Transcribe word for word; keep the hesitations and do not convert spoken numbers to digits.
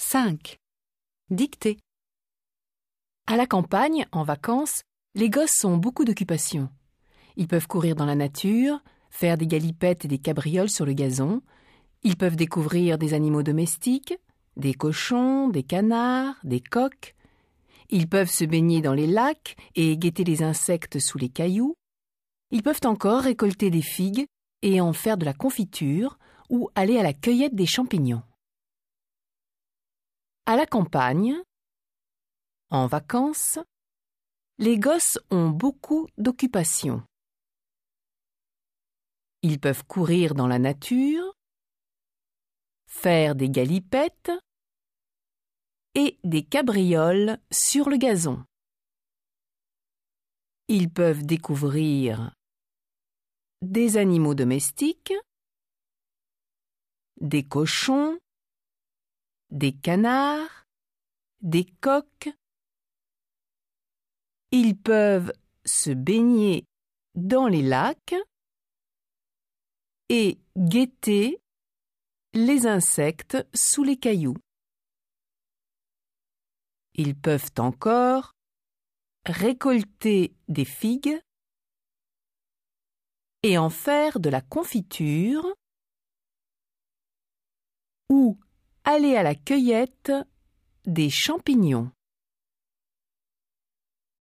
cinq. Dictée. À la campagne, en vacances, les gosses ont beaucoup d'occupations. Ils peuvent courir dans la nature, faire des galipettes et des cabrioles sur le gazon. Ils peuvent découvrir des animaux domestiques, des cochons, des canards, des coqs. Ils peuvent se baigner dans les lacs et guetter les insectes sous les cailloux. Ils peuvent encore récolter des figues et en faire de la confiture ou aller à la cueillette des champignons. À la campagne, en vacances, les gosses ont beaucoup d'occupations. Ils peuvent courir dans la nature, faire des galipettes et des cabrioles sur le gazon. Ils peuvent découvrir des animaux domestiques, des cochons, des canards, des coqs. Ils peuvent se baigner dans les lacs et guetter les insectes sous les cailloux. Ils peuvent encore récolter des figues et en faire de la confiture ou aller à la cueillette des champignons.